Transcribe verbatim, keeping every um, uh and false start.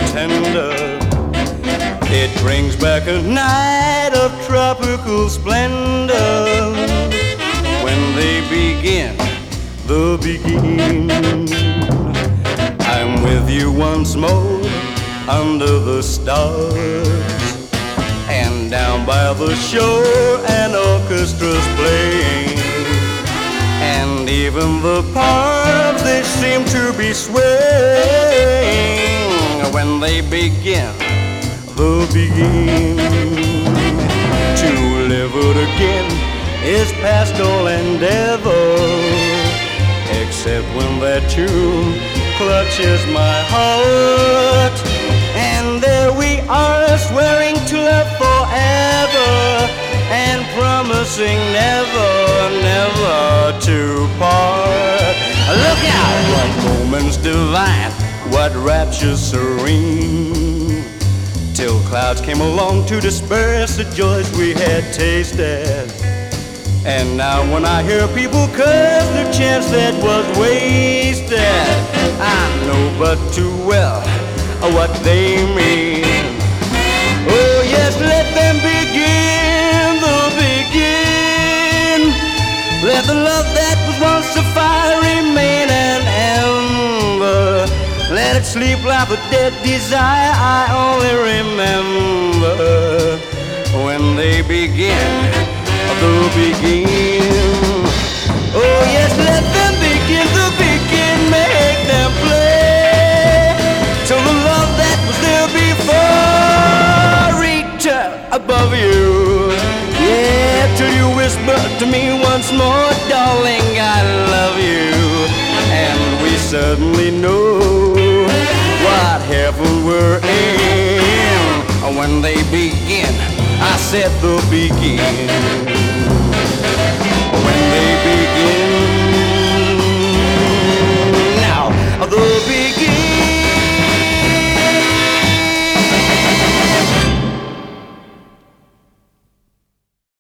tender. It brings back a night of tropical splendor. When they begin, the begin. I'm with you once more under the stars, and down by the shore an orchestra's playing, and even the palms they seem to be swaying. When they begin, the begin. To live it again is past all endeavor, except when that tune clutches my heart, and there we are swearing to love forever and promising never, never to part. Look out! What moments divine, what raptures serene, till clouds came along to disperse the joys we had tasted. And now when I hear people curse the chance that was wasted, I know but too well what they mean. Oh yes, let them begin, the begin. Let the love that was once a fire remain an ember. Let it sleep like a dead desire I only remember when they begin, the begin. Oh yes, let them begin, the begin. Make them play till the love that was there before reach above you. Yeah, till you whisper to me once more, darling, I love you. And we certainly know what heaven we're in when they begin. I said the begin. When they begin.